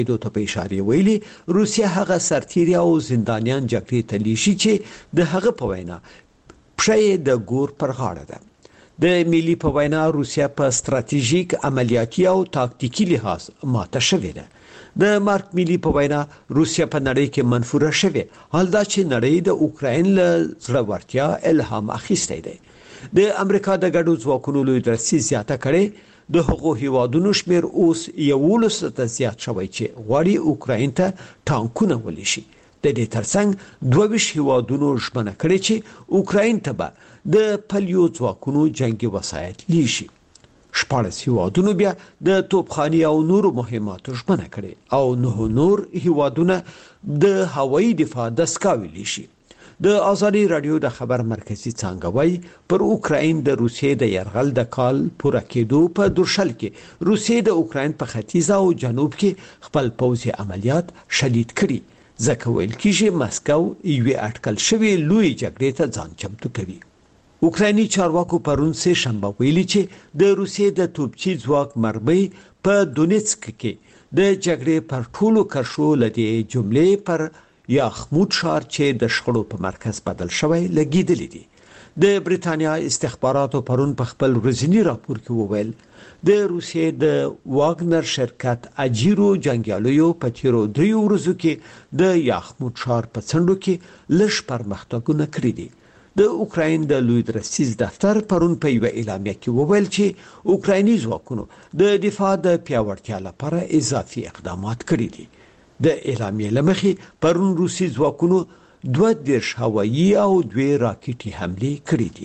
ته په اشاره ویلي روسیا هغه سرتیري او زندانیان جګړې ته لیشي چې د هغه په وینا پښې د ګور پر غاړه ده. د ملي په وینا روسیا په ستراتیژیک عملیاتي او تاکتیکي لحاظ ماته شوې ده. د مارک ملي په وینا روسیا په نړۍ کې منفوره شوې، حال دا چې نړۍ د اوکراین له زړورتیا الهام اخیستی دی. د امریکا د ګډو ځواکونو لوی درسي زیاته کړې د هغو هیوادونو شمیر اوس 11 ته زیات شوی چې غواړي اوکراین ته ټانکونه ولیشي. د دې ترڅنګ 22 هیوادونو ژمنه کړې چې اوکراین ته به د پلیو ځواکونو جنگي وسایط لیشي. 14 هیوادونو بیا د توپخانې او نورو مهماتو ژمنه کړې او 9 نور هیوادونه د هوایي دفاع دستګاوې لیشي. د آزادي رادیو د خبر مرکزی څنګه وای پر اوکراین د روسیې د يرغل د کال پوره کېدو په درشل کې روسیې د اوکراین په ختیځ او جنوب کې خپل پوځي عملیات شدید کړي، ځکه ویل کېږي مسکو یوې اټکل شوی لوی جګړې ته ځان چمتو کوي. اوکرایني چارواکو پرون سه شنبه ویلي چې د روسیې د توپچي ځواک مرمۍ په دونیتسک کې د جګړې پر ټولو کرښو لدې جملې پر یاخمود ښار چې د شخړو په مرکز بدل شوی لګیدلی دی. د بریتانیا استخباراتو پرون په خپل ورځنی راپور کې وویل د روسیې د واګنر شرکت اجیرو جنگیالیو په تیرو 3 ورځو کې د یاخمود ښار په څنډو کې لږ پرمختګونه کړي دي. د اوکراین د لوی درسیز دفتر پرون په یو اعلامیه کې وویل چې اوکرایني ځواکونو د دفاع د پیاوړتیا لپاره اضافي اقدامات کړي دي. د اعلامیې لمخې پرون روسي ځواکونو 22 هوایي او 2 راکټي حملې کړې دي.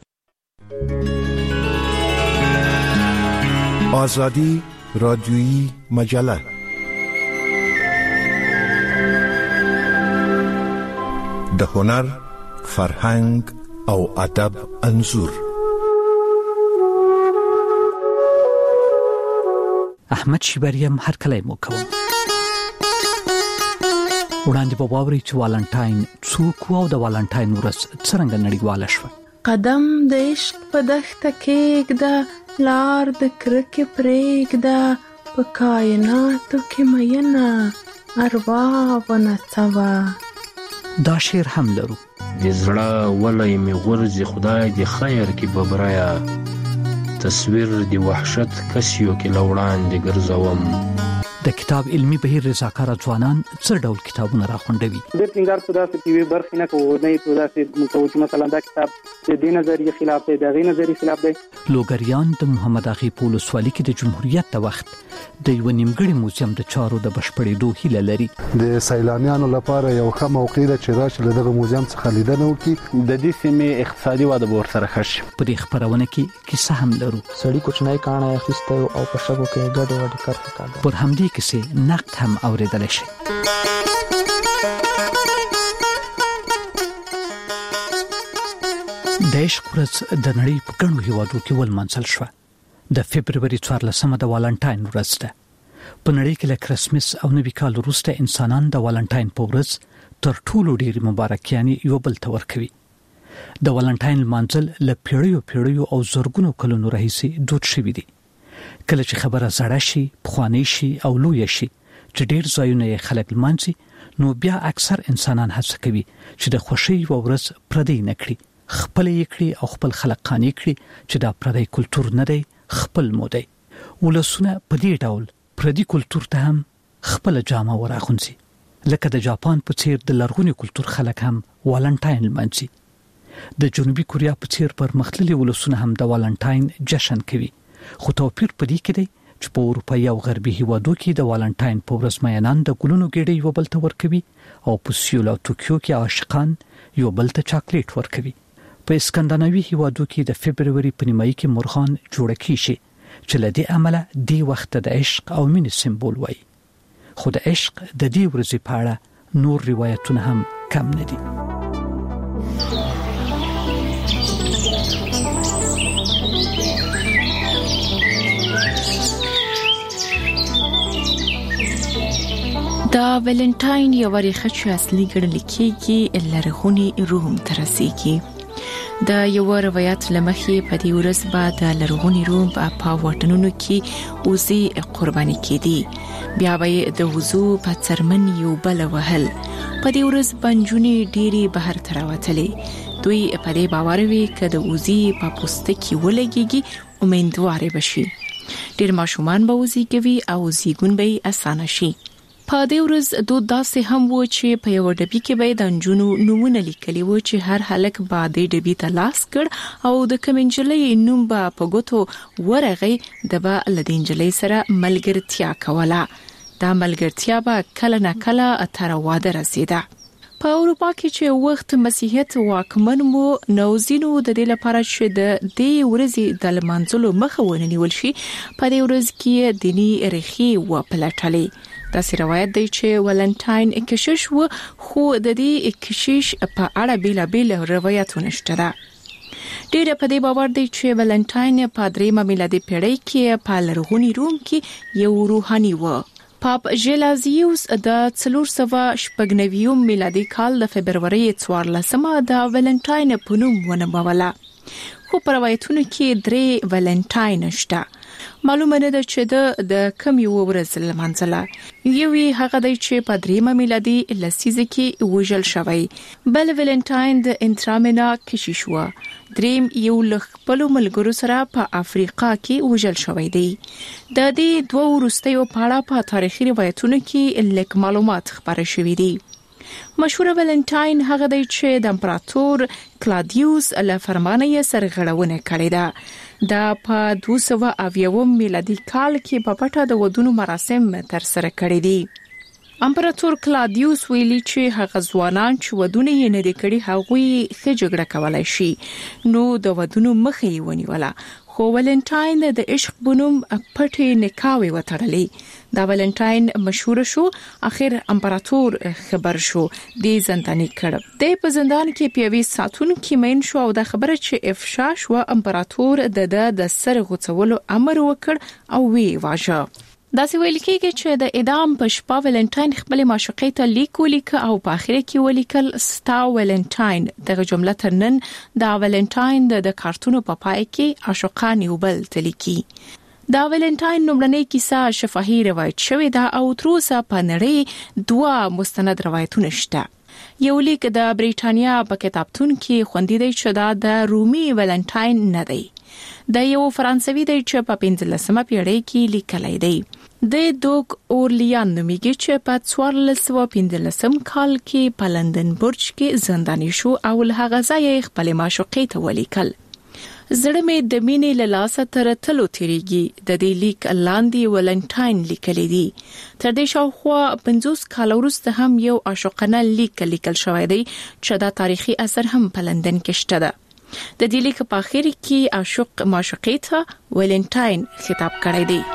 آزادی رادیویی مجله د هنر، فرهنګ او ادب انځور. احمد شیبریم هر کله مو کوم وړاندې په واوري چې والنټاین څوک او د والنټاین ورځ څنګه نړیواله شوه. قدم د عشق په دښته کېږده، لار د کرکې پرېږده، په کائناتو کې مینه ارواح ونڅوه. دا شعر هم لرو. د زړه ولې می غورځي خدای دی خیر کې ببرایا، تصویر دی وحشت کسیو کې لوړان دی ګرځوم. د کتاب علمی بهیر رضاکار ځوانان څه ډول کتابونه راخوندوي؟ د ټینګار په داسې کې برخې نه کوو، نه په داسې مکو چې مثلا دا کتاب د دې نظریې خلاف دی، د غي نظریې خلاف دی. لوګریان د محمد اغي پولس والی کې د جمهوریت د وخت د یو نیمګړي موزیم د چارو د بشپړېدو هیله لري. د سیلانیانو لپاره یو ښه موقع ده چې راشي له دغه موزیم څخه لیدنه وکړي. د دې سیمې اقتصادي وده به ورسره ښه شي. په دې خبرونه کې کیسه هم لرو. سړی کوچنی کاڼه اخیسته او په شګو کې ګډ کرښې کاږي. پر همدې کیسه نقد هم اوریدل شي. د عشق ورځ د نړۍ په ګڼو هیوادو کې ولمانځل شوه. د فبرवरी 14 د والنټاین ورځ ده. په نړۍ کې له کرسمس او نوي کال وروسته انسانان د والنټاین په ورځ تر ټولو ډېر مبارکیانې یو بل ته ورکوي. د والنټاین لمانځل له پیړیو او زرګونو کلونو راهیسې دود شوی دی. کله چې خبره زړه شي، پخوانی شي او لوی شي چې ډېر ځایونه یې خلک لمانځي، نو بیا اکثر انسانان هڅه کوي چې د خوښۍ یوه ورځ پردی نه کړي، خپل یې کړي او خپل خلک قانع کړي چې دا پردی کلتور نه دی، خپل مو دی. ولسونه په دې ډول پردي کلتور ته هم خپل جامه وراغونځي، لکه د جاپان په څیر د لرغوني کلتور خلک هم والنټاین لمانځي. د جنوبي کوریا په څیر پرمختللي ولسونه هم د والنټاین جشن کوي، خو توپیر په دې کې دی چې په اروپایي او غربي هیوادو کې د والنټاین په ورځ میانان د ګلونو ګېډۍ یو بل ته ورکوي او په سیول او توکیو کې عاشقان یو بل ته چاکلیټ ورکوي. په اسکندناوي هیوادو کې د فبرवरी په نیمایي کې مرغان جوړ کیږي چې له دې عمله دې وخت د عشق او مینې سمبول وایي. خو د عشق د دې ورځې په اړه نور روایتونه هم کم نه دي. دا ویلنټاین یو ریښه چې اصلي ګڼل کېږي لرغوني روم ته رسیږي. د یو روایت لمخې په دې ورځ بعد لرغونی روم په وطنونو کې اوزي قرباني کېدي، بیا به د وضو په څرمن یو بل وهل. په دې ورځ بنجونی ډيري بهر تراوتلې. دوی په دې باور وي چې د اوزي په پوستکي ولګيږي امیندوار بشي. ډیر ماشومان به وزي کوي او زیګون به اسانه شي. په دې ورځ دوه داسې هم و چې په یو ډبي کې به د نجونو نومونه لیکلي و چې هر هلک به د ډبي ته لاس کړ او د کمنجلې نوم به په ګوتو ورغی د به لدینجلې سره ملګرتیا کوله. دا ملګرتیا به کله نه کله تر واده رسیده. په اروپا کې چې وخت مسیحیت واکمن مو نوزینو د دې لپاره چې د دې ورځې د لمانځلو مخه ونیول شي، په دې ورځ کې دینی ریښې وپلټلې. دا روایت دی چې ولنټاین کشش و، خو د دې کشش په اړه بیلابیل روایتونه شته. ډېر په دې باور دی چې ولنټاین په 3 میلادي پیړۍ کې په لرغوني روم کې یو روحاني و. پاپ ژیلازیوس د 490 میلادي کال د فبرवरी 14 د ولنټاین په نوم ونوموله. خو په روایتونو کې 3 ولنټاین شته. معلومه نه ده چې د کوم یو ورځ لمانځله. یوې هغه دی چې په 3 میلادي لسیزه کې وژل شوی، بل ولنټاین د انټرامینا کشیش و. دریم یو لخپلو ملګرو سره په افریقا کې وژل شوی دی. د دې دوه وروستیو په اړه په تاریخي روایتونو کې لیک معلومات خبره شوي دي. مشهور ولنټاین هغه دی چې د امپراتور کلادیوس له فرمانه یې سرغړونه کړې ده. دا په 290 میلادي کال کې په پټه د ودونو مراسم تر سره کړې دي. امپراتور کلادیوس ویلي چې هغه ځوانان چې ودونه یې نه دي کړي هغوی ښه جګړه کولای شي، نو د ودونو مخه یې ونیوله. خو ولنټاین د عشق بنوم پټې نکاوي وتړلې. دا ولنټاین مشهور شو، اخر امپراتور خبر شو، دی زنداني کړ. د په زندان کې پیوي ساتون کې مین شو او د خبره چې افشا شو امپراتور د سر غوڅولو امر وکړ او وی واژه. دا څه ویل کېږي چې د اعدام په شپه ولنټاین خپل معشوقې ته لیک ولیک او په اخر کې ولیکل ستا ولنټاین. دغه جمله تر نن د ولنټاین د کارتونو په پای کې عاشقان یو بل تلیکي. دا ولنټاین نومړنۍ کیسه شفاهي روایت شوې ده او تر اوسه په نړۍ 2 مستند روایتونه شته. یو لیک د بریټانیا په کتابتون کې خوندي دی چې دا د رومي ولنټاین نه دی. د یو فرانسوي دی چې په 15مه پیړۍ کې لیکلی دی. د دوک اورلیان نومیږي چې په 1415 کال کې په لندن برج کې زنداني شو او له هغه ځایه خپل معشوقې ته ولیکل. زړه مې د مینې له لاسه تر تلو تیریږي. د دې لیک لاندې ولنټاین لیکلی دی. تر دې شاوخوا 50 کال وروسته هم یو عاشقانه لیکل شوی دی چې دا تاریخي اثر هم په لندن کې شته ده. د دې لیک په اخر کې عاشق معشوقې ته ولنټاین خطاب کړی دی.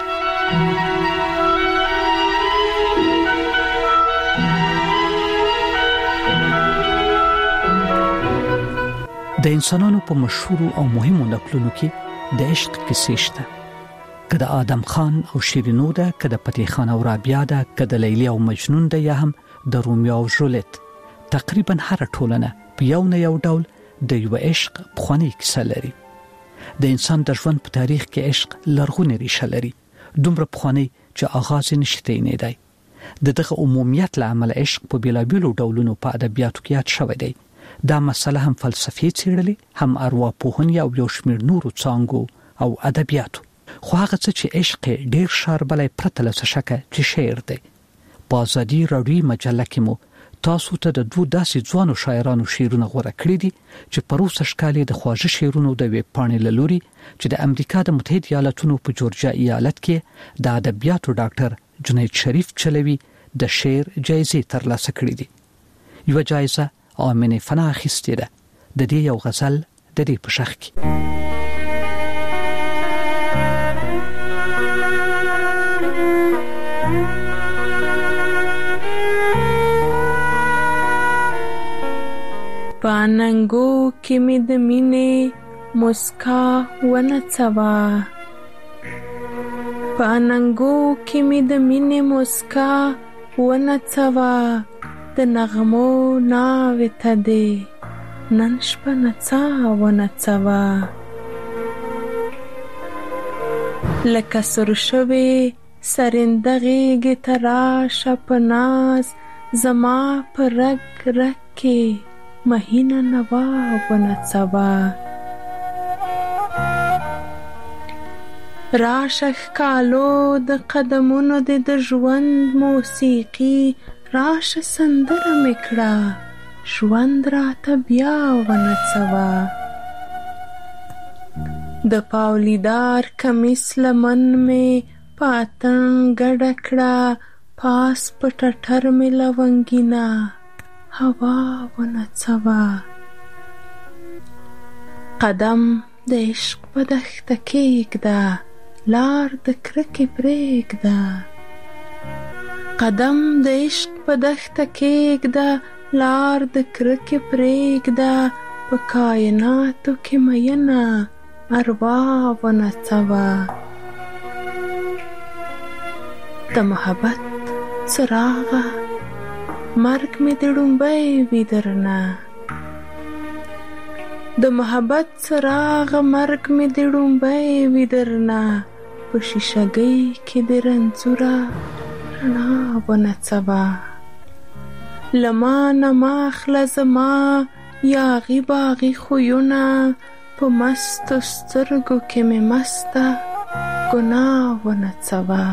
د انسانانو په مشهور او مهمو نقلونو کې د عشق کیسې شته. کله آدم خان او شیرینو ده، کله فتح خان او رابعه ده، کله لیلی او مجنون ده، یا هم د رومیو او جولیت. تقریبا هر ټولنه په یو نه یو ډول د یو عشق بخوانی کیسه لري. د انسان د ژوند په تاریخ کې عشق لرغونې ریشه لري، دومره بخوانی چې آغاز نشته نه دی. دغه عمومیت له امله عشق په بیلابیلو ډولونو په ادبیاتو کې یاد شوی دی. دا مسله هم فلسفي څېړلې، هم ارواپوهنې او یو شمېر نورو څانګو او ادبیاتو. خو هغه څه چې عشق ډېر شاربلی پرته له څه شکه چې شعر دی. په ازادي راډیوي مجله کې مو تاسو ته د 2 داسې ځوانو شاعرانو شعرونه غوره کړي دي چې په روسه شکالې د خواږه شعرونو د ویب پاڼې له لوري چې د امریکا د متحده ایالاتونو په جورجیا ایالت کې د ادبیاتو ډاکټر جنید شریف چلوي د شعر جایزې ترلاسه کړې دي. یو جایزه آمنه فنا اخیستې ده. د دې یو غزل د دې په شخ کې. پاننګو کې مې د مینې مسکا ونڅوا، پاننګو کې مې د مینې مسکا ونڅوا، د نغمو ناوې ته دې نن شپه نڅا و نڅوه لکه سر شوې سرنده غېږې ته راشه په ناز زما په رګ رګ کې مهینه نوا و نڅوه راشه ښکالو د قدمونو د ژوند موسیقي راشه سندره مې کړه ژوند راته بیا و نڅوه د پاولیدار کمیس لمن مې په اتڼ ګډه کړه پاس په ټټر مې لونګینه هوا و نڅوه قدم د عشق په دښته کښېږده لار د کرکې پرېږده قدم د عشق په دښته کښېږده لار د کرکې پرېږده په کائناتو کې مینه اروا و نڅوه د محبت څراغه مرګ مې د ړومبی وي درنه د محبت څراغه مرګ مې د ړومبی وي درنه په شیشګۍ کې د رنځوره رڼا و نڅوه له ما نه مه اخله زما یاغي باغي خویونه په مستو سترګو کې مې مسته ګناه و نڅوه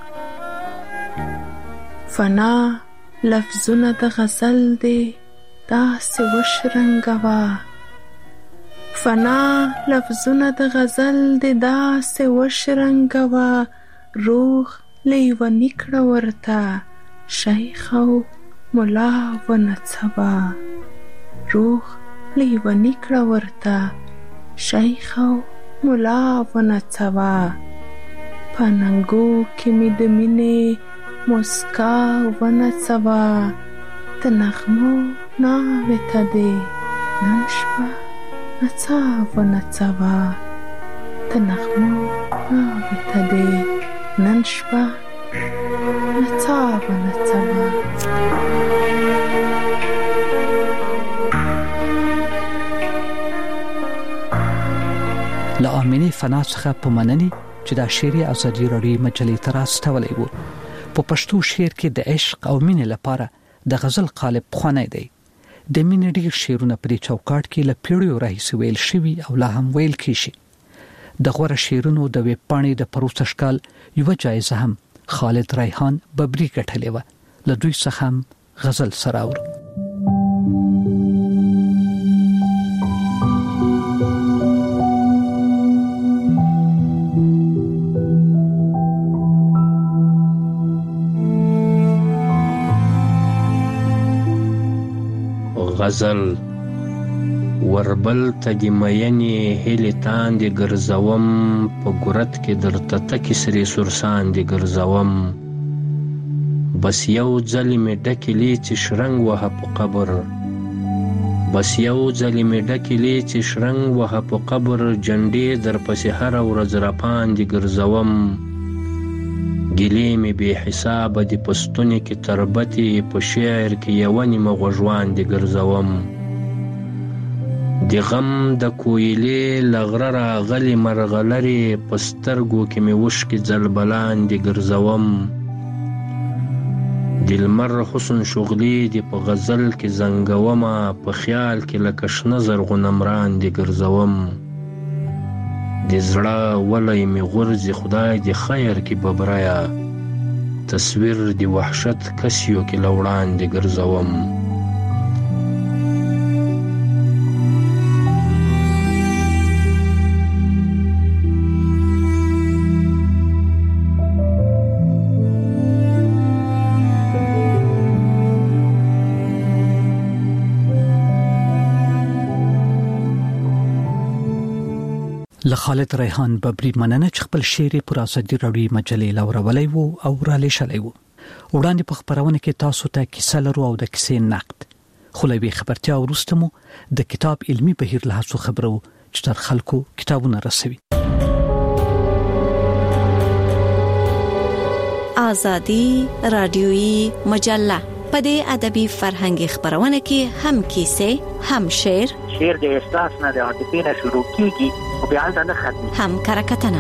فنا لفظونه د غزل دې داسې وشرنګوه فنا لفظونه د غزل دې داسې وشرنګوه روح لیونی کړه ورته شیخ او ملا و نڅوه روح لیونی کړه ورته شیخ او ملا و نڅوه په ننګو کې مې د مینې مسکا و نڅوه د نغمو ناوې ته دې نن شپه نڅا و نڅوه د نغمو ناوې ته دې نن شپه نڅا و نڅوه له آمینې فنا څخه په مننې چې دا شعر ازادي راډیو مجلې ته راستولی و په پښتو شعر کې د عشق او مینې لپاره د غزل قالب خوانی دی د مینې ډېر شعرونه په دې چوکاټ کې له پیړیو راهیسې ویل شوي او لا هم ویل کیږي د غوره شعرونو د ویب پاڼې د پروسږ کال یوه جایزه هم خالد ریحان ببري ګټلې وه له دوی څخه هم غزل سره اورو غزل وربل ته د مینې هیلې تاندې ګرځوم په ګورت کې درته تکې سرې سرساندې ګرځوم بس یو ځلې مې ډکې لیڅې شرنګ وهه په قبر بس یو ځلې مې ډکې لیڅې شرنګ وهه په قبر جنډې درپسې هره ورځ راپاندې ګرځوم ګیلې مې بې حسابه دي په ستوني کې تربتې په شعر کې یوه نیمه غوږواندې ګرځوم د غم د کویلې له غره راغلې مرغلرې په سترګو کې مې اوښکې ځلبلاندې ګرځوم د لمر حسن شغلې دې په غزل کې زنګومه په خیال کې لکه شنه زرغونه مراندې ګرځوم د زړه ولی مې غورځي خدای دې خیر کې ببرایه تصویر د وحشت کسیو کې له وړاندې ګرځوم له خالد ریحان ببري مننه چې خپل شعر پر ازادي راډیو مجلې لورولای وو او را لېشلای وو وړاندې په خبرونه کې تاسو ته کیسه لرو او د کیسې نقد خلوی خبرتیا ورسته مو د کتاب علمي بهیر له هڅو خبرو چې تر خلکو کتابونه رسوي ازادي راډیوي مجله په دې ادبي فرهنګي خبرونه کې هم کیسې، هم شعر د احساس نه د عاطفې نه شروع کیږي او بیا نه ختمي، هم کرکټنه.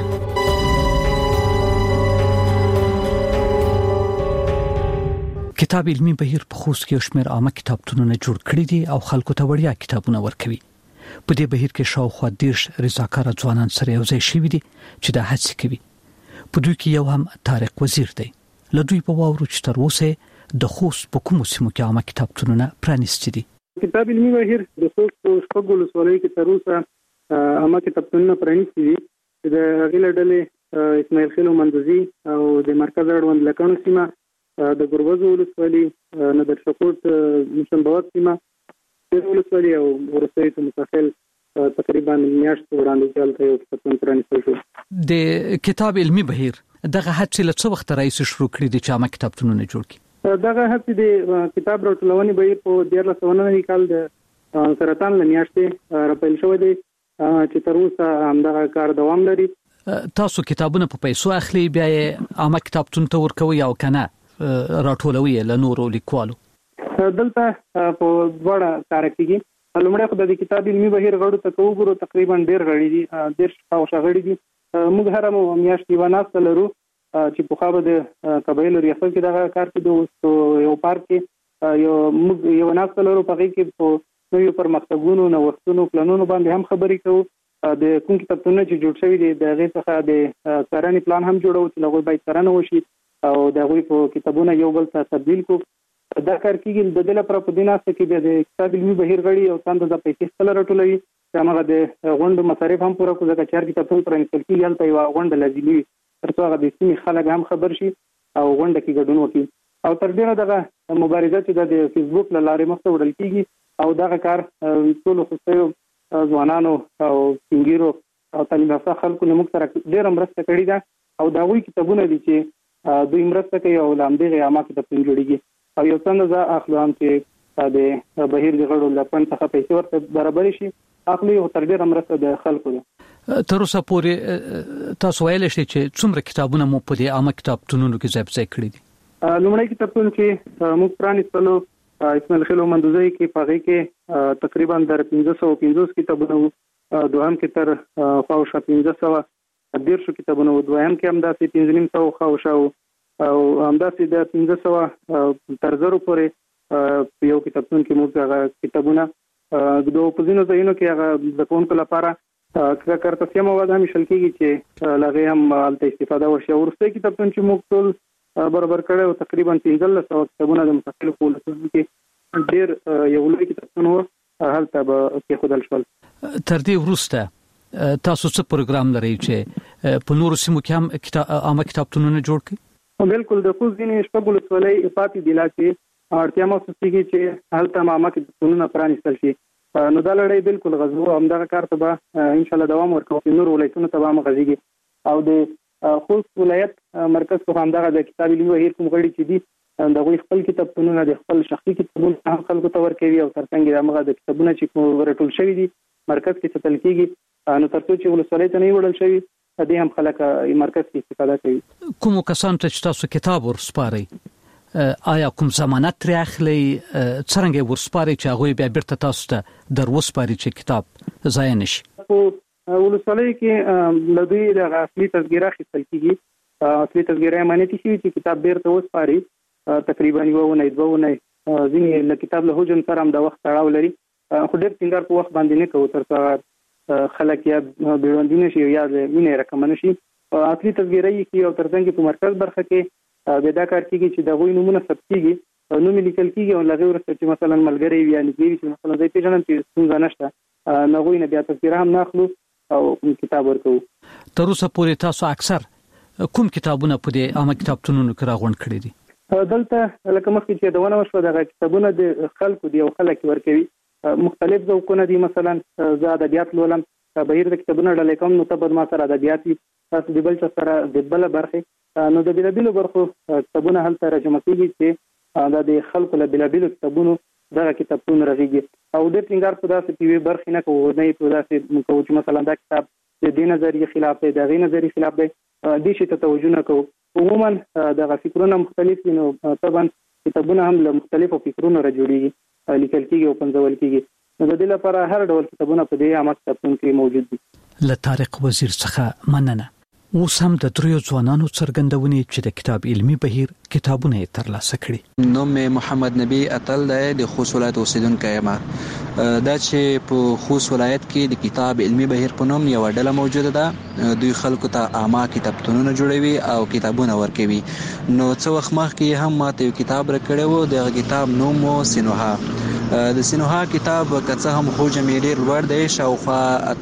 کتاب علمي بهیر په خوست کې شمیر عامه کتابتونونه جوړ کړي دي او خلکو ته وړیا کتابونه ورکوي. په دې بهیر کې شاوخوا 10 رضاکار ځوانان سره یو ځای شوي دي چې دا هڅه کوي. په دوی کې یو هم طارق وزیر دی. لدوی په واورو چې تر اوسه د خوست په کومو سیمو کې عامه کتابتونونه پرانیستي دي. کتاب علمي بهیر د خوست په شپږ ولسوالۍ کې تر اوسه عامه کتابتونونه پرانیستي دي. د غیله ډلې اسماعیل خیل مندوزي او د مرکز اړوند لکانو سیمه، د ګربزو ولسوالۍ، نادر شکوت مشنبوت سیمه، د ولسوالۍ او ورسته متخیل تقریبا میاشت وړاندې چالت یو کتابتون پرانیستل شو. د کتاب علمي بهیر دغه هڅه له څو وخت راځي شروع کړی دي چې عامه کتابتونونه جوړ کړي. دغه هڅه د کتاب راټولونې بهیر په 2019 کال د سرطان لمیاشتې راپیل شوې دي چې تر اوسه همدغه کار دوام لري. تاسو کتابونه په پیسو اخلي بیا عامه کتابتون ته ورکوي او کنه راټولوي له نورو لیکوالو؟ دلته په وړه کار کوي. لومړی خو د کتاب علمي بهیر غړو ته وګورو، تقریبا ډیر غړي دي، ډیر شاغړي دي. موږ هر میاشت یو ناست لرو چې په خابه د قبایل ریاست کې دغه کار کوي. یو پارک کې یو ناست لرو، په کې په نوې پرمختګونو، نوښتونو، پلانونو باندې هم خبرې کوو. د کوم کتابتون چې جوړ شوی دی د غیر څخه د کارنې پلان هم جوړو چې لغوي باید کارنه وشي او د غوي په کتابونه یو بل ته تبديل کو. دا کار کېږي د دې لپاره په دیناسته کې د کتاب علمي بهیر غړي او څنګه د پیسې خپل راټولوي چې هغه د غونډو مصارف هم پوره کوي. ځکه چې هر کتابتون پرانیستل کېږي هلته یو غونډه لازمي ترڅو هغه د سیمې خلک هم خبر شي او غونډه کې ګډون وکړي. او تر ډیره دغه مبارزه چې د فیسبوک له لارې مخته وړل کېږي او دغه کار ټول خصوصي ځوانانو او څنګهرو او تعلیم یافته خلکو له موږ سره ډېر مرسته کړې ده او دا وی کتابونه دي چې دوی مرسته کوي او لامدغه عامه کتابتون جوړیږي او یو څنګه ځا اخلو هم چې د بهیر د غړو لپاره څخه پیسې ورته برابر شي اخلي او تر ډیره مرسته د خلکو ده. تر اوسه پورې تاسو ویل شئ چې څومره کتابونه مو په دې عامه کتابتونونو کې ځای کړی دي؟ لومړی کتابتون چې موږ پرانیستلو اسماعیل خیل مندوزي کې پاره کې تقریبا در 1550 کتابونه، دوهم کې تر خواوشا 1510 کتابونه، دویم کې هم داسې 3500 خواوشا او همداسې د 1500 تر زرو پورې یو کتابتون کې موږ هغه کتابونه د اپوزینو ځایونو کې هغه د کوونکو لپاره کارته سیمه ودا مشل کېږي چې لغه هم الته استفاده وشي. ورسته کتابتون چې موږ ټول برابر کړو تقریبا 1500 کتابونه د مختلفو ولایتونو کې ډېر یو لوی کتابتون و هلته به کې خدل شول. تر دې وروسته تاسو څه پروګرام لرئ چې په نورو سیمو کې هم عامه کتابتونونه جوړ کړئ؟ بالکل د خوست ځینې شپږ ولسوالۍ پاتې دي چې اړتیا محسوس کېږي چې هلته عامه کتابتونونه پرانیستل شي. نو دا لړۍ بالکل غزو همدغه کار ته به ان شاء الله دوام ورکوي. نور ولایتونو ته به هم غږیږي او د خوست ولایت مرکز په همدغه د کتاب علمي بهیر کوم غړي چې دي د غوي خپل کتابتونونه د خپل شخصي کتابونه هم خلکو ته ورکوي او ترڅنګ دغه د کتابونه چې ورټول شوی دي مرکز کې ساتل کېږي نو ترڅو چې ولسوالۍ ته نه وړل شي دې هم خلک مرکز کې استفاده کوي. کوم کسان ته تاسو کتاب ورسپارئ آیا کوم ضمانت لري اخلي څنګه ورسپارئ چې هغه بیا بیرته تاسو ته دروسپارئ چې کتاب ضایع نشي؟ ولسوالۍ کې لدی د اصلي تذکره خپل کېږي. اصلي تذکره امانتي شي چې کتاب بیرته وسپاري تقریبا یو نه ځینې له کتاب له هجن سره هم د وخت تړاو لري خو ډېر څنګه په وخت باندې نه کوي ترڅو خلک یا بیروندین شي یا مینه رقم نشي. اصلي تذکره یې کې او ترڅنګ په مرکز برخه کې دا کار کېږي چې د غوي نمونه ثبت کېږي نو ملي لیکل کېږي او لغوي ورسته چې مثلا ملګری وي یعنی چې مثلا زه پیژنم چې څنګه نشته نو غوي نه بیا تذکره هم ناخلو او کتاب ورکو. تر اوسه پورې تاسو اکثر کوم کتابونه په دې عامه کتابتونونو کې راغونډ کړی دي؟ دلته لکه مخکې چې دونه وشو دغه کتابونه د خلکو دی او خلک ورکوي مختلف ذوقونه دي. مثلا زه ادبیات لولم بهیر د کتابونو ډلې کوم نو تبد ما سره ادبیات تاسو د بل سره د بل برخه نو د بلابلو برخو کتابونه هل ترجمه کیږي چې د خلکو له بلابلو کتابونو دغه کتابونه راځي او د څنګه په داسې پیوي برخه نه کوو نه په داسې کوو چې مثلا دا کتاب د دې نظریه خلاف دی د غي نظریه خلاف دی د شي ته توجه نه کوو. عموما دغه فکرونه مختلف دي نو طبعا کتابونه هم له مختلفو فکرونو را جوړیږي، لیکل کیږي او پنځول کیږي. نو د دې لپاره هر ډول کتابونه په دې عامه کتابتون کې موجود دي. له طارق وزیر څخه مننه. اوس هم د دریو ځوانانو څرګندونې چې د کتاب علمي بهیر کتابونه یې ترلاسه کړي. نوم محمد نبی اتل دی، د خوست ولایت اوسیدونکی یم. دا چې په خوست ولایت کې د کتاب علمي بهیر په نوم یو ډله موجوده ده. دوی خلکو ته عامه کتابتونونه جوړوي او کتابونه ورکوي. نو څو وخت مخکې هم ماته یو کتاب راکړی و، د کتاب نوم و سینوها. د سینوها کتاب که څه هم حجم یې ډېر لوړ دی، شاوخوا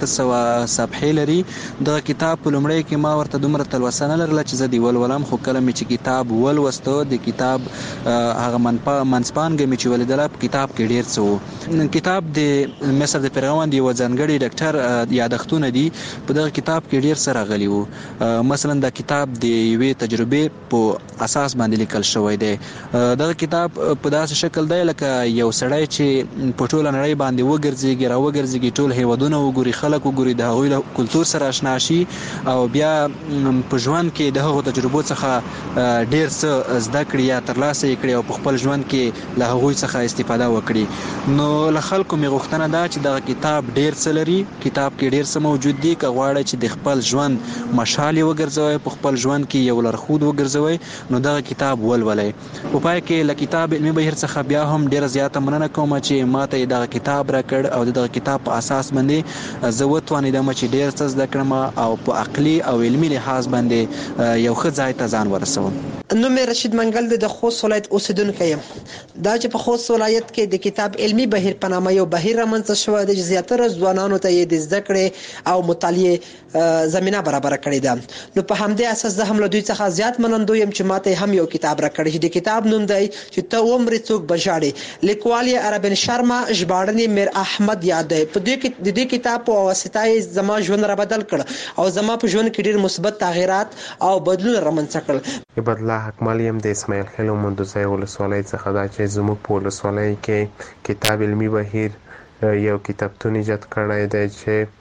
800 صفحې لري. دغه کتاب په لومړی کې ما ورته دومره تلوسه نه لرله چې زه دې ولولم، خو کله مې چې کتاب ولوسته د کتاب هغه منځپانګه مې چې ولیدله په کتاب کې ډېر څه و. کتاب د مصر د فرعون یوه ځانګړي ډاکټر یادښتونه دي. په دغه کتاب کې ډېر څه راغلي وو. مثلا دا کتاب د یوې تجربې په اساس باندې لیکل شوی دی. دغه کتاب په داسې شکل دی لکه یو سړی چې په ټوله نړۍ باندې وګرځېږي، راوګرځېږي، ټول هیوادونه وګوري، خلک وګوري، د هغوی له کلتور سره اشنا شي او بیا په ژوند کې د هغو تجربو څخه ډېر څه زده کړي یا ترلاسه یې کړي او په خپل ژوند کې له هغوی څخه استفاده وکړي. نو له خلکو مې غوښتنه ده چې دغه کتاب ډېر څه لري، کتاب کې ډېر څه موجود دي. که غواړئ چې د خپل ژوند مشال یې وګرځوئ، په خپل ژوند کې یو لارښود وګرځوئ، نو دغه کتاب ولولئ. په پای کې له کتاب علمي بهیر څخه بیا هم ډېره زیاته مننه کوم چې ماته یې دغه کتاب راکړ او دغه کتاب په اساس باندې زه وتوانېدم چې ډېر څه زده کړم او په عقلي او علمي لحاظ باندې یو ښه ځای ته ځان ورسوم. نوم مې رشید منګل دی، د خوست ولایت اوسیدونکی یم. دا چې په خوست ولایت کې د کتاب علمي بهیر په نامه یو بهیر رامنځته شوی دی چې زیاتره ځوانانو ته یې د زده کړې او مطالعې زمینه برابره کړې ده. نو په همدې اساس زه هم له دوی څخه زیات منندوی یم چې ماته هم یو کتاب راکړی چې د کتاب نوم دی چې ته عمر څوک بژاړي. لیکوال یې عربن شرما، ژباړن میر احمد یاد دی. په دې کتاب په واسطه یې زما ژوند را بدل کړ او زما په ژوند کې ډېر مثبت تغیرات او بدلون رامنځته کړل. بدلا حکمل یم د اسماعیل خیل مندوزی ولسوالۍ څخه. دا چې زموږ په ولسوالۍ کې کتاب علمي بهیر یو کتابتون ایجاد کړی دی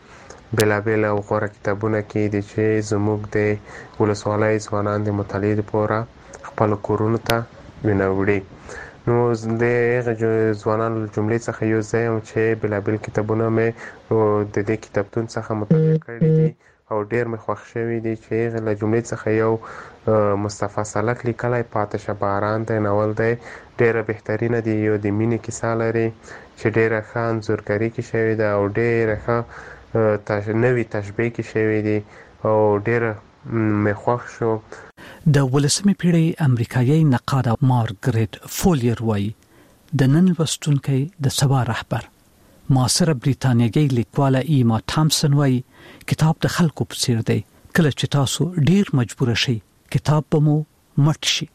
چې بېلابېل او غوره کتابونه کې دي چې زموږ د ولسوالۍ ځوانان د مطالعې لپاره خپلو کورونو ته وړي. نو د هغه ځوانانو جملې څخه یو ځای یم چې بېلابېل کتابونه مې د دې کتابتون څخه مطالعه کړي دي او ډېر مې خوښ شوي دي چې هغې له جملې څخه یو مصطفی سالک لیکلی پاتې شه باران دی ناول دی، ډېره بهترینه دی. یو د مینې کیسه لري چې ډېره ښه انځورګري کې شوې ده او ډېره ښه نوې تشبیه کې شوې دي او ډېره مې خوښ شو. د 19مې پیړۍ امریکایي نقاد مارګریټ فولیر وایي د نن لوستونکی د سبا رهبر. معاصره بریتانیایي لیکواله ایما تامسن وایي کتاب د خلکو په څیر دی، کله چې تاسو ډیر مجبور شئ کتاب به مو مټ شي.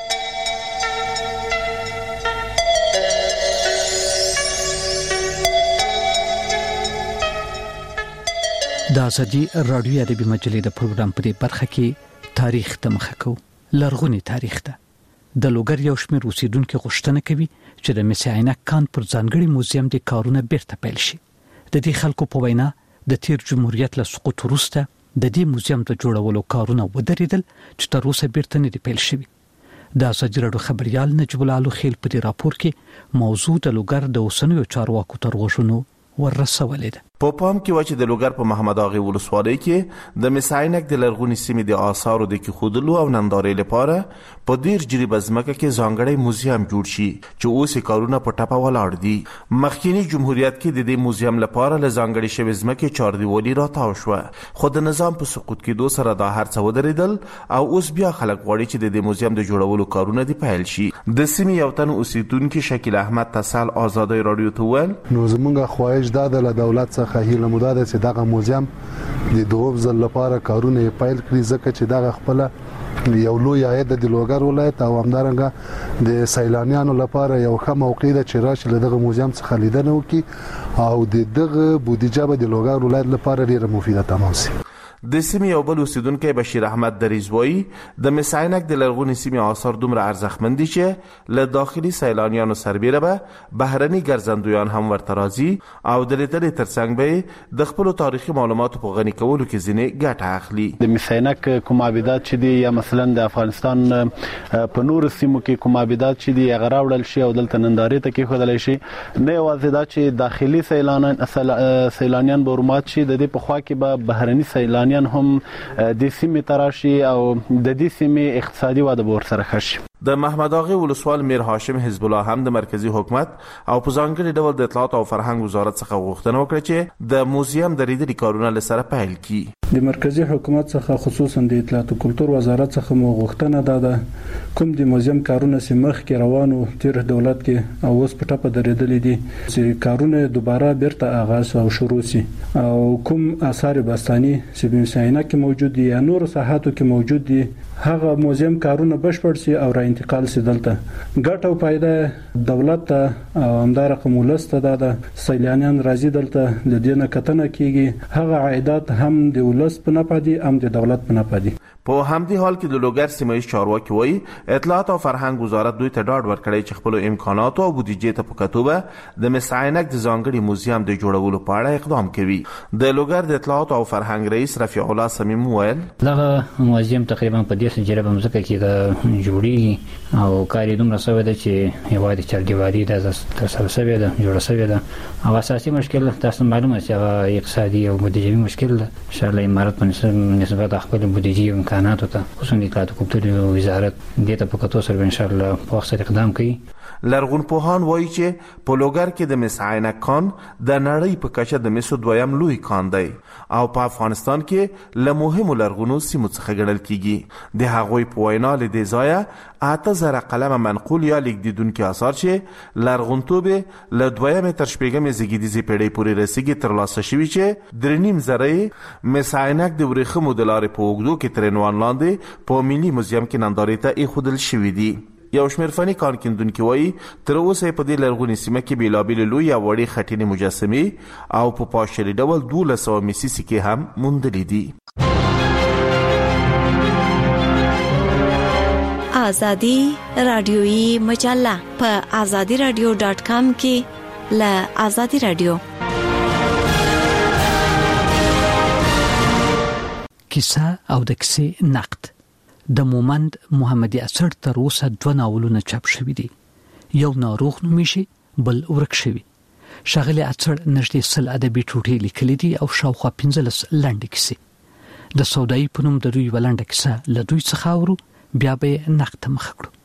د ازادي رادیو ادبي مجلې د پروګرام په دې برخه کې تاریخ ته مخه کو. لرغونی تاریخ ته د لوګر یو شمېر اوسیدونکو غوښتنه کوي چې د مسی عینک کان پر ځانګړي موزیم د کارونه بیرته پیل شي. د دې خلکو په وینا د تیر جمهوریت له سقوط وروسته د دې موزیم د جوړولو کارونه ودرېدل چې تر اوسه بیرته نه دي پیل شوي. د ازادي رادیو خبريال نجیب الله خیل په دې راپور کې موضوع د لوګر د اوسنیو چارواکو تر غوښتنو ورسولې ده. په پام کې و چې د لوګر په محمد اغا ولسوالۍ کې د مسی عینک د لرغونې سیمې د آثارو د کېښودلو او نندارې لپاره په ډېر جریبه ځمکه کې ځانګړی موزیم جوړ شي چې اوس یې کارونه په ټپه ولاړ دي. مخکینی جمهوریت کې د دې موزیم لپاره له ځانګړې شوې ځمکې چاردیوالي راتاو شوه، خو د نظام په سقوط کېدو سره دا هر څه ودرېدل او اوس بیا خلک غواړي چې د دې موزیم د جوړولو کارونه دې پیل شي. د سیمې یو تن اوسیدونکي شکیل احمد تسل ازادي رادیو ته وویل نو زموږ خواهش دا ده له دولت څخه هیله مو دا ده چې دغه موزیم د دوه ځل لپاره کارونه پیل کړي، ځکه چې دغه خپل یو لوی عاید د لوګر ولایت او همدارنګه د سیلانیانو لپاره یو ښه موقع ده چې راشي له دغه موزیم څخه لیدنه وکړي او دغه بودیجه به د لوګر ولایت لپاره ډیره مفیده تمام شي. د سیمې یو بل اوسیدونکی بشیر احمد دریز وایي د مس عینک د لرغونې سیمې آثار دومره ارزښتمن دي چې له داخلي سیلانیانو سربیره به بهرني ګرځندویان هم ورته راځي او د لیدلې ترڅنګ به د خپلو تاریخي معلوماتو په غني کولو کې ځینې ګټه اخلي. د مس عینک کوم معبدات چې دي یا مثلا د افغانستان په نور سیمو کې کوم معبدات چې دي هغه راوړل شي او دلته نندارې ته کېښودل شي، نه یوازې دا چې داخلي سیلانیان به ورمات شي، د دې په خوا کې به بهرني سیلانیان هم د سیمې ته راشي او د دې سیمې اقتصادي وده به ورسره ښه شي. د محمد اغا ولسوال میر هاشم حزب الله هم د مرکزی حکومت او په ځانګړي ډول د اطلاعات او فرهنګ وزارت څخه غوښتنه وکړه چې د موزیم د لیدلي کارونه لسره پیل کړي. د مرکزی حکومت څخه خصوصا د اطلاعات او کلتور وزارت څخه مو غوښتنه ده کوم د موزیم کارونه چې مخکې روانو تیر دولت کې او اوس په ټاپه درېدلې دي چې کارونه دوباره بیرته آغاز او شروع شي او کوم آثار باستاني چې په مس عینک کې موجود دي یا نور ساحاتو کې موجود دي هغه موزیم کارونه بشپړ شي او را انتقال شي دلته. ګټه او فائدہ دولت ته او همدارقه ولس ته ده. سیلانیان راځي دلته د دې نه کتنه کیږي، هغه عایدات هم د ولس په نفع دي هم د دولت په نفع دي. په همدې حال کې د لوګر سیمه ییز چارواکي وایي اطلاعات او فرهنګ وزارت دوی ته ډاډ ورکړی چې خپل امکانات او بودیجې ته په کتو د مس عینک د ځانګړي موزیم د جوړولو په اړه اقدام کوي. د لوګر د اطلاعات او فرهنګ رئیس رفیع الله صمیم وویل دغه موزیم تقریبا په دې سجره په مزکه کې د جوړیږي او کاری دومره سوی ده چې هیواد چارګواری د ترسره سوی ده جوړه سوی ده او اساسي مشکل تاسو معلومه چې اقتصادي او بودیجوي مشکل ده. ان شاء الله امارات په نسبت خپل بودیجې امکانات ته خصوصا د اطلاعات او کلتور وزارت دې ته په کتو سره ان شاء الله په وخت سره اقدام کوي. لرغون پوهان وایي چې په لوګر کې د مس عینک کان د نړۍ په کچه د مسو دویم لوی کان دی او په افغانستان کې له مهمو لرغونو سیمو څخه ګڼل کیږي. د هغوی په وینا له دې ځایه 8000 قلمه منقول یا لیکدونکي آثار چې لرغونتوب له دویمې تر شپږمې زیږدیزې پیړۍ پورې رسیدي ترلاسه شوي چې 3.5 زره مس عینک د ورېښمو د لارې په اوږدو کې تر عنوان لاندې په ملي موزیم کې نندارې ته ایښودل شوي دي. یو شمېر فني کان کیندونکي وایي تر اوسه په دې لرغونې سیمه کې بېلابېلې لویې او وړې خټینې مجسمې او په پاشلي ډول 1200 مسي سکې هم موندلې دي. آزادی رادیویی مجله په azadiradio.com کې له آزادی رادیو کیسه او د کیسې نقد. د مومند محمدي اثر تر اوسه 2 ناولونه چاپ شوي دي. یو ناروغ نومیږي، بل ورک شوی. شاغلی اثر نږدې 100 ادبي ټوټې لیکلي دي او شاوخوا 15 لنډې کیسې. د سودایي په نوم د دوی ولنډه کیسه له دوی څخه اورو، بیا به نقد ته مخ کړو.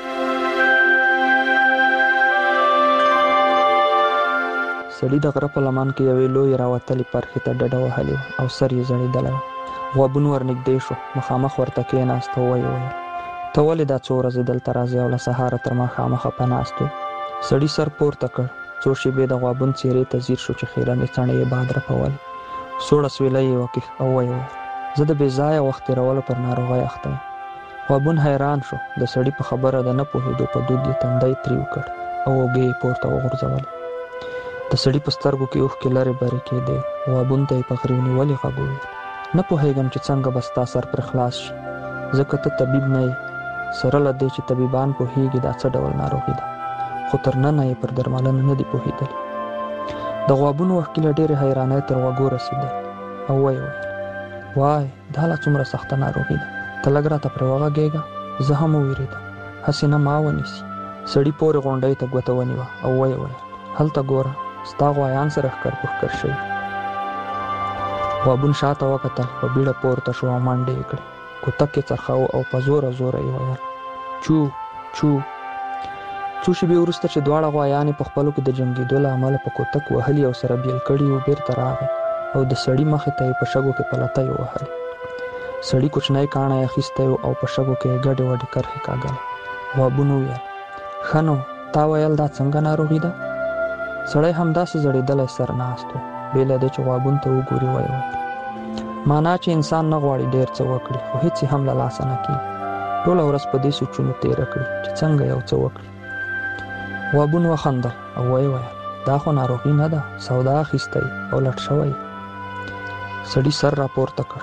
سړی د غره په لمن کې یوې لوی راوتلې پرخې ته ډډه وهلې او سر یې ځړېدلی. غوږونه ورنږدې شو، مخامخ ورته کېناست او ویې ویل ته ولې دا څو ورځې دلته راځې او له سهاره تر ماښامه خپه ناست وې؟ سړي سر پورته کړ، څو شېبې د غوابون څېرې ته ځیر شو چې خیرنې څڼې یې باد رپول. سوړ اسویلی یې وکیښ او ویې ویل زه د بې ځایه وخت تېرولو پر ناروغۍ اخته یم. غوابون حیران شو، د سړي په خبره د نه پوهېدو په دود یې تندی تریو کړ او اوږې یې پورته وغورځولې. د سړي په سترګو کې اوښکې لرې برې کېدې. غوابون ته یې په غريو نیولې غږ وویل نه پوهېږم چې څنګه به ستا سر پر خلاص شي، ځکه ته طبیب نه یې، سره له دې چې طبیبان پوهېږي دا څه ډول ناروغي ده، خو تر ننه یې پر درملنه نه دي پوهېدلي. د غوابونو اوښکې له ډېرې حیرانۍ تر غوږو رسېدل او ویې ویل وای دا لا څومره سخته ناروغي ده، ته لږ راته پرې وغږېږه. زه هم ووېرېدم، هسې نه ما ونیسي. سړي پورې غونډۍ ته ګوته ونیوه او ویې ویل هلته ګوره ستا غوایان سره ښکر په ښکر شوي. غوابون شاته وکتل، په بیړه پورته شو او منډې یې کړې. کوتک یې څرخاوه او په زوره زوره یې ویل چو چو. څو شېبې وروسته چې دواړه غوایانې په خپلو کې د جنګېدو له امله په کوتک وهلي او سره بیل کړي وو، بېرته راغی او د سړي مخې ته یې په شګو کې پلتۍ ووهلې. سړي کوچنی کاڼی اخیستی و او په شګو کې یې ګډې وډې کرښې کاږلې. غوابون وویل ښه نو تا ویل دا څنګه ناروغي ده؟ سړی همداسې زړېدلی سر ناست و، بې له دې چې غوابون ته وګوري ویې ویل معنا چې انسان نه غواړي ډېر څه وکړي خو هېڅ یې هم له لاسه نه کېږي. ټوله ورځ په دې سوچونو تېره کړي چې څنګه یو څه وکړي. غوابون وخندل او ویې ویل دا خو ناروغي نه ده، سودا اخیستی او لټ شوی. سړي سر راپورته کړ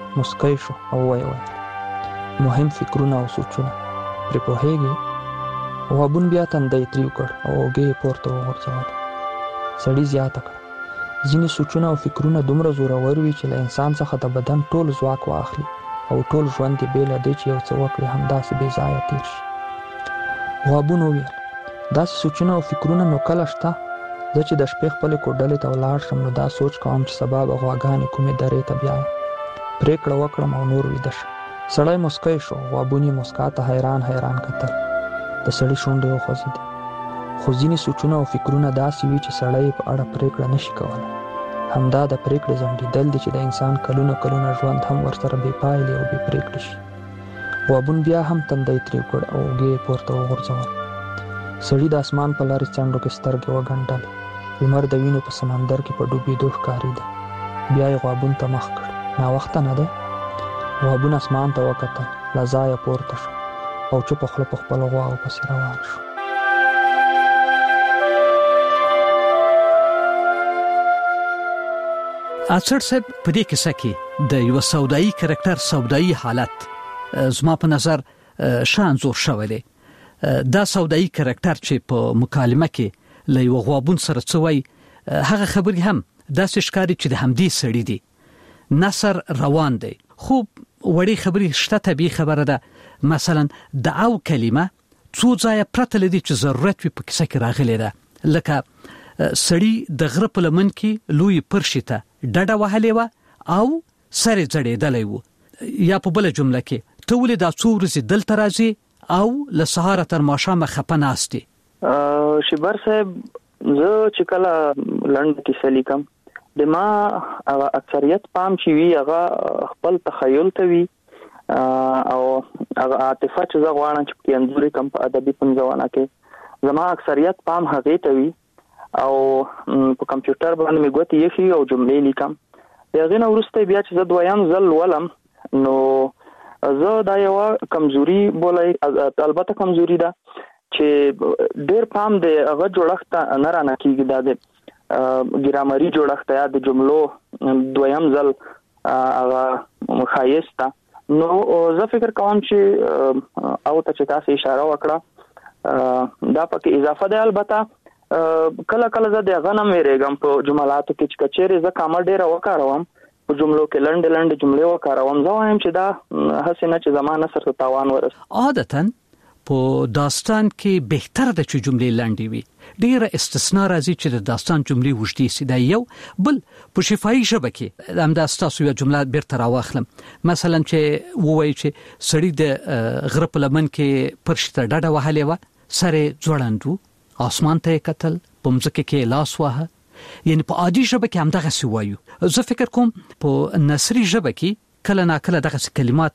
مسکی شو او ویل مهم فکرونه او سوچونه پرې پوهیږي. وابون بیا تندی تریو کړ او اوږې پورته وغورځول. سړي زیاته کړه ځینې سوچونه او فکرونه دومره زورور وي چې له انسان څخه د بدن ټول ځواک واخلي او ټول ژوند یې بې له دې چې یو څه وکړي همداسې بې ځایه تېر شي. وابون وویل داسې سوچونه او فکرونه نو کله شته؟ زه چې د شپې خپلې کوډلې ته ولاړ شم نو دا سوچ کوم چې سبا به غواګانې کومې درې ته بیایم، پرېکړه وکړم او نور ویده شم. سړی مسکی شو. وابون یې مسکا ته حیران حیران کتل. د سړي شونډې وخوځېدې. خو ځینې سوچونه او فکرونه داسې وي چې سړی په اړه پرېکړه نشي کولی. همدا د پرېکړې ځنډېدل دي چې د انسان کلونه ژوند هم ورسره بې پایلې او بې پرېکړې شي. وابون بیا هم تندی تریو کړ او اوږې یې پورته وغورځول. سړي د اسمان په لارې څنډو کې سترګې وګنډلې. لمر د وینو په سمندر کې په ډوبېدو ښکارېده. بیا یې غوابون ته مخ کړ. ناوخته نه دی؟ غوابون اسمان ته وکتل. له ځایه پورته شو او چوپه خوله په خپلو غواوو پسې روان شو. اڅر صاحب په دې کیسه کې د یو سودایي کریکټر سودایي حالت زما په نظر شانزور شوی دی. دا سودایي کریکټر چې په مکالمه کې له یو غوابون سره څوي هغه خبرې هم داسې ښکاري چې د همدې سړي دی. نصر روان دی خو وړي خبرې شته طبيعي خبره ده. مثلا د او کلمه څو ځای پرته لدی چې ضرورت وي په کیسه کې راغلی ده. لکه سړی د غره په لمن کې لوی پرشته ډډه وهلې و او سره ځړېدلې و. یا په بل جمله کې ته ولې دا څو ورځې دلته راځي او له سهار تر ماښامه خپه ناستې. شبر صاحب زه چې کله لنډ کیسه لیکم د ما اکثریت پام چې وی هغه خپل تخیل ته وی او هغه عاطفه چې زه غواړم چې په انځوري کم په ادبي پنځونه کې زما اکثریت پام هغه ته وی او په کمپیوټر باندې مې ګوتې یخي او جملې لیکم. هغه نو ورسته بیا چې زه دویم ځل ولم نو زه دا یو کمزوري بولای البته کمزوري ده چې ډېر پام د هغه جوړښت نه رانه کیږي. دا د ګرامري جوړښت یا د جملو دویم ځل هغه مخایسته. نو زه فکر کوم چې او ته چې تاسو اشاره وکړه دا پکې اضافه ده. البته کله کله زه د غنم ویریږم په جملاتو کې چې کچېره زه کامل ډېر وکاروم په جملو کې لنډ جملې وکاروم. زه وایم چې دا حسنه چې زمانه سره تاوان ورس. عادتاً په داستان کې بهتره ده چې جملې لنډې وي. ډیره استثناء راځي چې د داستان جملې وژدي سي. دا یو بل په شفاهي ژبه کې هم دا تاسو یو جمله بیرته راوخلم. مثلا چې وایي چې سړی د غره په لمن کې پرشته ډډه وهلې و سره ځوړندو اسمان ته کتل په مځکه کې لاس واه. یعنی په عادي ژبه کې هم دغه سی وایو. زه فکر کوم په نثري ژبه کې کله ناکله دغه کلمات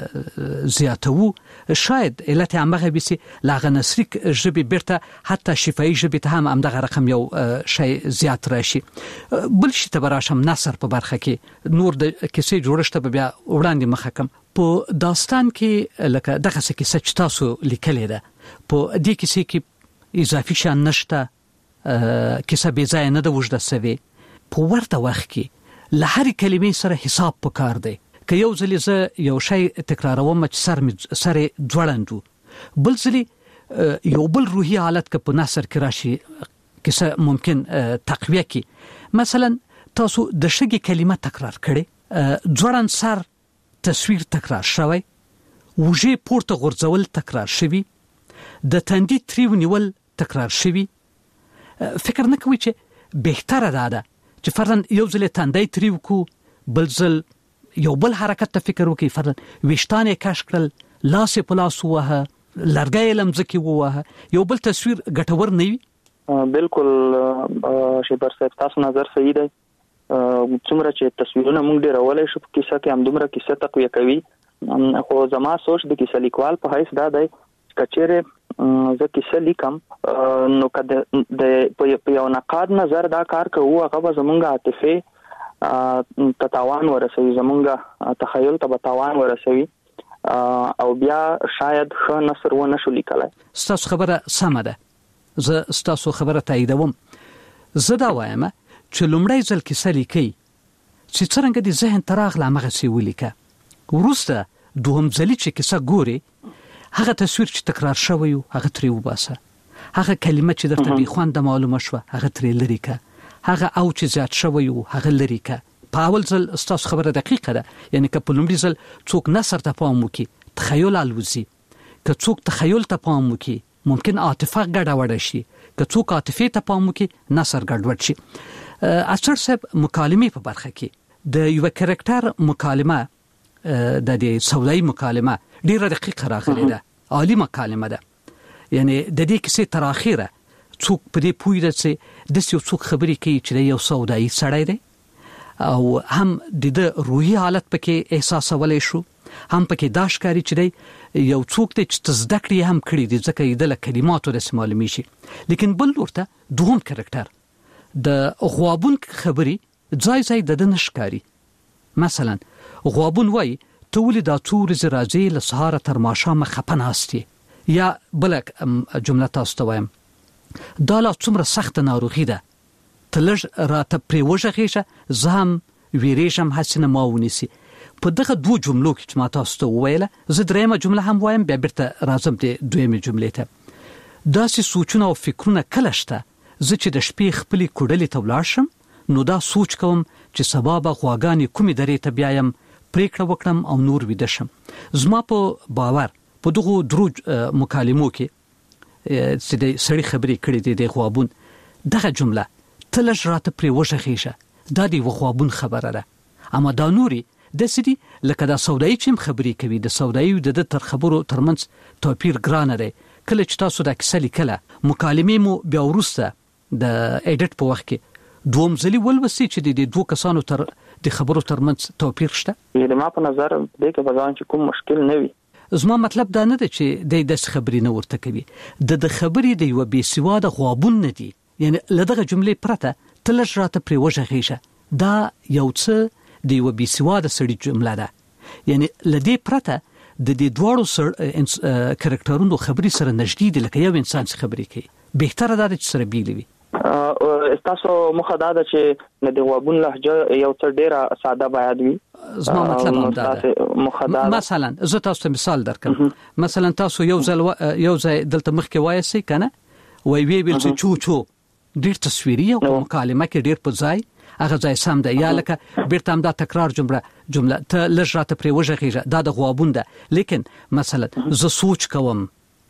زیاتو شاید علت همغه بيسي لاغه نثري ژبه بیرته حتی شفاهي ژبه ته هم دغه رقم یو شی زیات راشي. بل شي ته براشم نثر په برخه کې نور د کیسې جوړشته بیا وړاندې مخه کم. په داستان کې لکه دغه کیسه چې تاسو لیکلې ده په دې کیسې کې اضافي شان نشته. کیسه بې ځای نه د وجود سوي. په ورته وخت کې له هر کلمې سره حساب پکار دی. که یو ځل زه یو شی تکراروم چې سره ځوړندو بل ځل یو بل روحي حالت که په نثر کې راشي کیسه ممکن تقویه کی. مثلا تاسو د شګي کلمه تکرار کړي ځوړند سر تصویر تکرار شوی وجه پورته غورځول تکرار شوی د تندي تریو نیول تکرار شوی. فکر نه کوي چې بهتره ده چې فرضاً یو ځل تندي تریو کو بل ځل یو بل حرکت ته فکر وکي فرضاً وشتانه کش کړل لاس په لاس وه لرګي لمزکی وه یو بل تصویر ګټور نه وي. بالکل شبر صاحب تاسو نظر صحیح دی. څومره چې تصویرونه موږ ډیر اولې شو کیسه کې هم دومره کیسه تقویه کوي. خو زما سوچ د کیسه لیکوال په حیث دا دی کچېره زه کیسه لیکم نو کده د په یو نقاد نظر دا کار کوو هغه زمونږه عاطفه تتاوان ورسوي زمونږه تخیل ته تتاوان ورسوي او بیا شاید ښه نثر و نشو لیکلای. ستاسو خبره سمه ده. زه ستاسو خبره تاییدوم. زه دا وایم چې لومړی ځل کیسه لیکي چې څنګه د ذهن تراغ لامغه سی ولیکه ورسته دوهم ځلی چې کیسه ګوري هغه تصویر چې تکرار شوی هغه تری وباسه، هغه کلمه چې درته بي خوند معلومه شو هغه تری لري کا، هغه او چې زیات شوی هغه لري کا. په اول ځل استاد خبره دقیقه ده، یعنی که په لومړي ځل څوک نثر ته پام وکي تخیل الوزي، که څوک تخیل ته پام وکي ممکن عاطفه ګډوډ شي، که څوک عاطفه ته پام وکي نثر ګډوډ شي. اثر صاحب مکالمه په برخه کې د یو کریکټر مکالمه د دې سودای مکالمه ډیره دقیقه راغلې ده، عالی مکالمه ده. یعنی د دې کیسې تر اخره څوک په دې پوهیږي چې د څوک خبرې کوي چې یو سودای سړی دی او هم د روحي حالت پکې احساسولې شو، هم پکې داشکاری چې دی یو څوک ته چې تزدکړي هم کړی دي ځکه یې د کلماتو د معلومي شي. لیکن بل ورته دوهم کریکټر د غوابون خبري ځای د نشکاری. مثلا غوابون وای ته ولې دا څور زراځي له سهار تر ماښام خپناستي، یا بل جمله تاسو ته وایم دا لا څومره سخت ناروغي ده تلج راته پریوژغېشه زهم ویریشم حسنه ماونیسی. په دغه دوه جملو کې چې ما تاسو ته وویله زه درېمه جمله هم وایم بیا بیرته راځم د دویمه جملې ته. داسې سوچونه او فکرونه کله شته زه چې د شپې خپلې کوډلې ته ولاړ شم نو دا سوچ کوم چې سبا به غواګانې کومې درې ته بیایم پریکړه وکړم او نور ویده شم. زما په باور په دغه درو مکالمو کې چې د سړي خبرې کړې دي د غوابون دغه جمله تلج راته پریوژغېشه دا دی غوابون خبره ده. اما دا نوري د سړي لکه دا سودای چې خبرې کوي د سودای د تر خبرو ترمنځ توپیر ګرانه دی. کله چې تاسو د کیسې لیکله مکالمې مو بیا ورسته د ایډیټ په وخت کې دوم ځلی ولوسي چې د دوه کسانو تر د خبرو ترمنځ توپیر شته. د ما په نظر د کې بځان چې کوم مشکل نه وي. زما مطلب دا نه دی چې د خبرې نه ورته کوي، د خبرې د یو بې سواده غوابون نه دی. یعنی لدغه جملې پرته تلج راته پریوژغېشه دا یو څه د یو بې سواده سړي جمله ده. یعنی لدې پرته د دې دواړو کریکټرونو خبرې سره نږدې دي لکه یو انسان څخه خبرې کوي. بهتره ده چې سره بیل وي. تاسو مخه دا چې د غوابون لهجه یو څه ډیره ساده باید وي. زما مطلب هم دا ده. مثلا زه تاسو ته مثال درکړم. مثلا تاسو یو ځای دلته مخکې وایسي کنه وای وی بیل چې چو ډیر تصویري او مکالمه کې ډیر په ځای هغه ځای سم ده، یا لکه بیرته هم دا تکرار جمله ته لږ راته پریوژغېږه دا د غوابون ده. لیکن مثلا زه سوچ کوم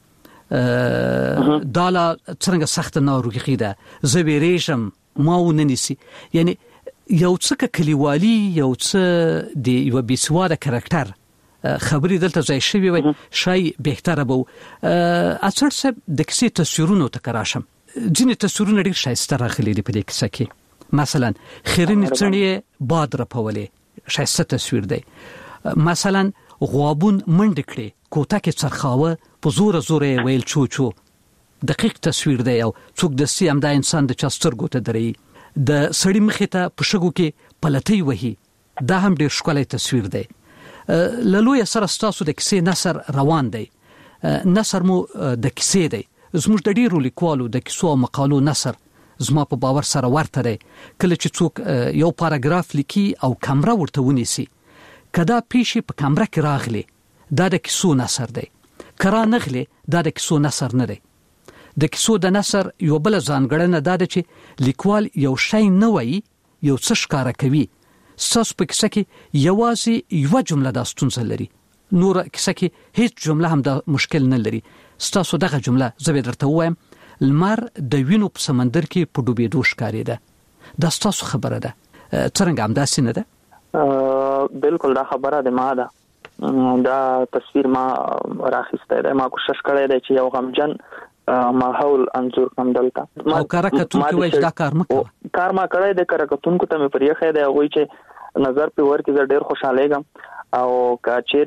دا لا څنګه سخت ناروغي ده، زه ویریږم ما وننسي. یعنی یو څه کلیوالي یو څه د یو بيسواده کریکټر خبرې دلته ځای شوی وي شای بهتره بو. اثر صاحب د کیسې تصویرونو ته کراشم ځینې تصویرونه ډېر شایسته راغلي دي په دې کیسه کې. مثلا خیرنې څڼې باد رپولې شایسته تصویر دی. مثلا غوابون منډ کړي کوټه کې څرخاوه په زور ویل چو دقیق تصویر دی او څوک د سیم دا انسان د چسترګو ته دري د سړی مخې ته په شګو کې پلتۍ وهي دا هم ډېر ښکلی تصویر دی. للوی سره ستاسو د کیسې نثر روان دی. نثر مو د کیسې دی. زموږ د ډیرو لیکوالو د کیسو او مقالو نثر زما په باور سره ورته دی. کله چې څوک یو پاراګراف لیکي او کمره ورته ونیسي کدا پیشي په کمره کې راغلي دا د کیسو نثر دی، کرا نغلي دا د کیسو نثر نه دی. د کیسو د نثر یو بل ځانګړنه دا ده چې لیکوال یو شی نه وایي یو څه ښکارا کوي. ستاسو په کیسه کې یوازې یو جمله د ستونزه لري، نور کیسه کې هیڅ جمله هم د مشکل نه لري. ستاسو دغه جمله زه درته وایم لمر د وینو په سمندر کې په ډوبېدو ښکارېده. دا ستاسو خبره ده. څنګه همداسې نه ده؟ بالکل دا خبره ده. ما ده دا تصویر ما راخسته ده. ما کوشش کړی دی چې یو غمجن ماحول انځور کوم دلته. او کارکتون کې وایي دا کار مکو کار ما کړی دی. کارکتون کو ته مې پرېخې دی وایي چې نظر په ور کې زه ډېر خوشاله یم او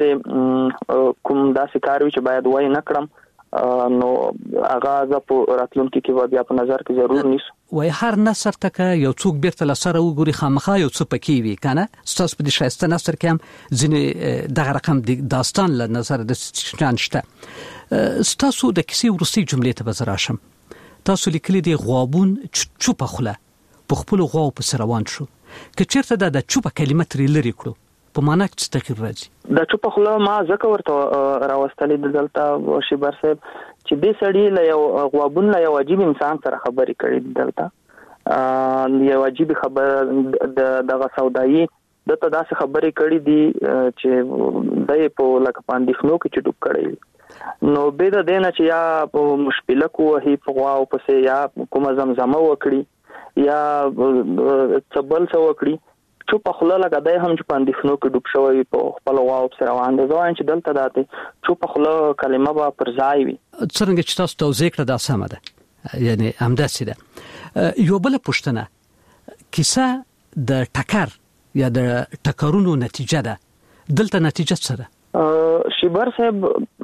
کچېره کوم داسې کار وي چې باید وای نه کړم نو هغه ز په راتلونکي کې بیا په نظر کې ضرور نیسو. وای هر نثر ته یو څوک بیرته لسره وګوري خامخا یو څه پکې وي کنه. ستاسو په دې شایسته نثر کې هم ځینې دغه رقم داستان له نظر د شان شته. ستاسو د کیسې ورستي جملې ته بزراشم. تاسو لیکلي دی غوابون چوپه خوله په خپل غواو په روان شو. که چیرته د چوپه کلمه ترې لري کړو په معنا کې تغیر راځي؟ د چوپ خله ما ځکه ورته راوستلې د دلته شیبر صاحب چې دې سړی له یو غوابون له یو عجیب انسان سره خبرې کړې دلته یو عجیب خبر دغه سودایي دته داسې خبرې کړې دي چې دای په لکه پاندښنو کې چې ډوب کړی نو به د دینه چې یا په مشکله کوه په غوا او پسې یا کوم زمزمه وکړي یا څبل څو وکړي چوپ خله لګا دای هم چې پاندښنو کې ډوب شوی په خپل غوا او سره روان دي ځوان چې دلته داته چوپ خله کلمه به پر ځای وي څنګه چې تاسو توضیح کړه دا سمه ده یعنی همداسې ده. یو بل پوښتنه کیسه د ټکر یا د ټکرونو نتیجه ده دلته نتیجه څه ده؟ شیبر صاحب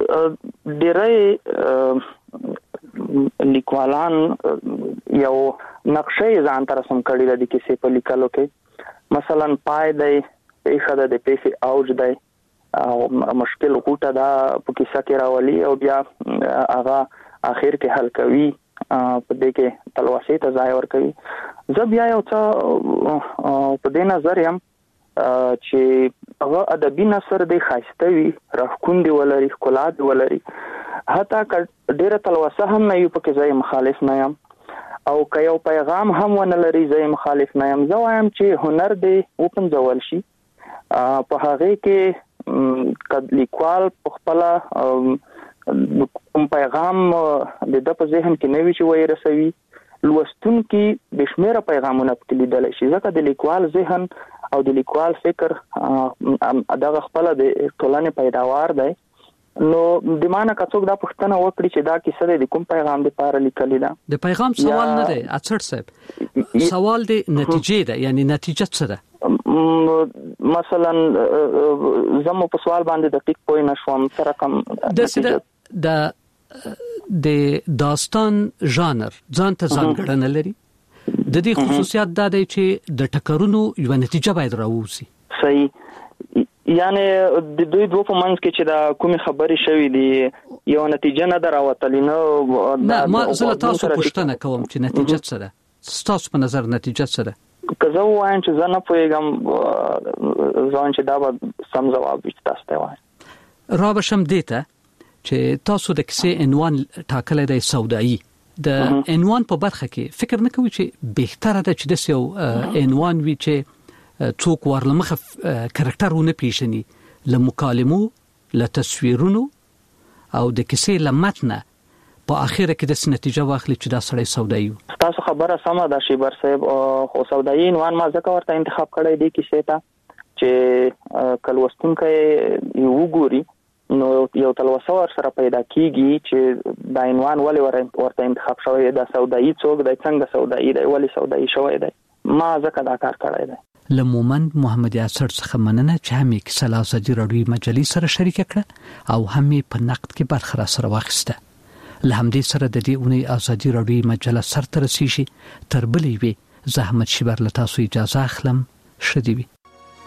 ډېرې لیکوالان یو نقشې ځان ته رسم کړي د کیسې په لیکلو کې مثلا پای دی پیښه د پیښې اوج دی او مشکل غوټه دا په کیسه کې راولي او بیا هغه اخر کې حل کوي په دې کې تلوسې ته ځای ورکوي زه بیا یو څه په دې نظر یم چې هغه ادبي نثر دی ښایسته وي راښکون دی ولري ښکلا دی ولري حتی ډېره تلوسه هم نه یو پکې زه مخالف نه یم او که یو پیغام هم ونه لري زه مخالف نه یم زه وایم چې هنر دی وپنځول شي په هغه کې لیکوال په خپل کوم پیغام د په ذهن کې نوي چې وایي رسوي لوستونکي بشمیره پیغامونه پکې لیدل شي ځکه د لیکوال ذهن او د لیکوال فکر دغه خپل د ټولنې پیداوار دی نو د معنی کڅوک دا پښتنه وکړي چې دا کیسه د کوم پیغام لپاره لیکل ده د پیغام سوال نه دی اڅړ صاحب سوال د نتیجې ده یعنی نتیجه څه ده مثلا زمو په سوال باندې د ټیک پوی نشوم سره کوم د داستان ژانر ځان ته ځانګړنه لري د دې خصوصیات دا دی چې د ټکرونو یو نتیجه باید راوځي صحیح یعنی د دوی دوه په منځ کې چې دا کومه خبرې شوې دي یو نتیجه نه دراوتلې نه ما زه تاسو پوښتنه کوم چې نتیجه څه ده تاسو په نظر نتیجه څه ده که زه وایم چې زه نه پوهیږم ځان چې دا به سم ځواب وي تاسو ته وایم را بشم دیته چې تاسو د کیسې عنوان ټاکلی دی سودایي د عنوان په برخه کې فکر نه کوي چې بهتره ده چې د یو عنوان وي چې څوک ورلمخه کریکټرونه پیژني له مکالمو له تصویرونو او د کیسې له متن په اخره کې د نتیجه واخلي چې دا سړی سودایي تاسو خبره سمه ده شیبر صاحب خو سودایي عنوان ما ځکه ورته انتخاب کړی دی کیسې ته چې کلوستونکو یو وګوري نو یو تلوسه ور سره پیدا کیږي چې دا عنوان ولې ورته انتخاب شوی دا سودایي څوک دی څنګه سودایي دی ولې سودایي شوی دی ما ځکه دا کار کړی دی لمومن محمد یاسر څخه مننه چې هم کې سلاسدي راډیو مجلس سره شریک کړه او هم په نقد کې برخه را سره واخیسته له همدې سره د دې اونۍ ازادي راډیو مجلس سره ترسيشي تر بلې وي زحمت شبر له تاسو اجازه اخلم شدي وي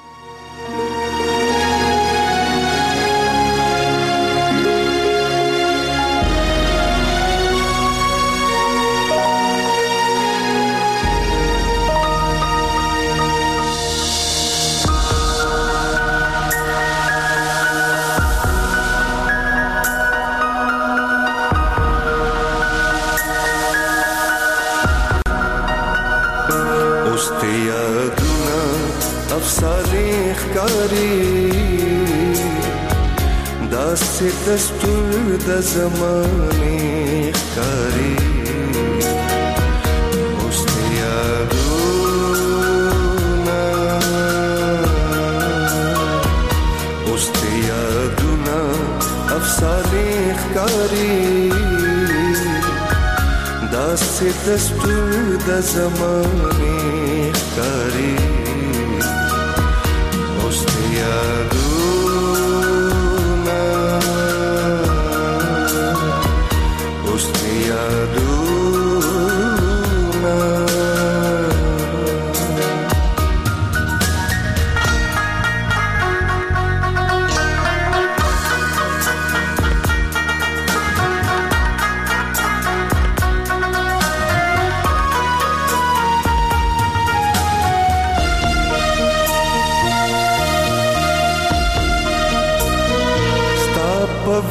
دستور د زمانه ښکاری اوس یادونه افسانه ښکاری داسې دستور د زمانه ښکاری اوس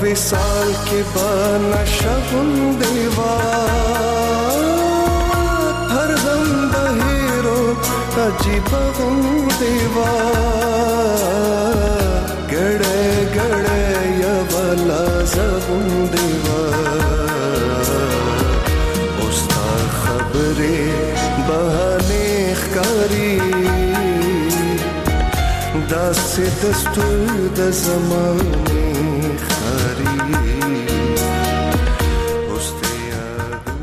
وصال کې بانا شغل دیوا هر دم بهیرو عجیب غم دیوا ګړې ګړې یا بلا زغم دیوا اوستا خبره بهانه ښکاری داسې دستور د زمانه خاري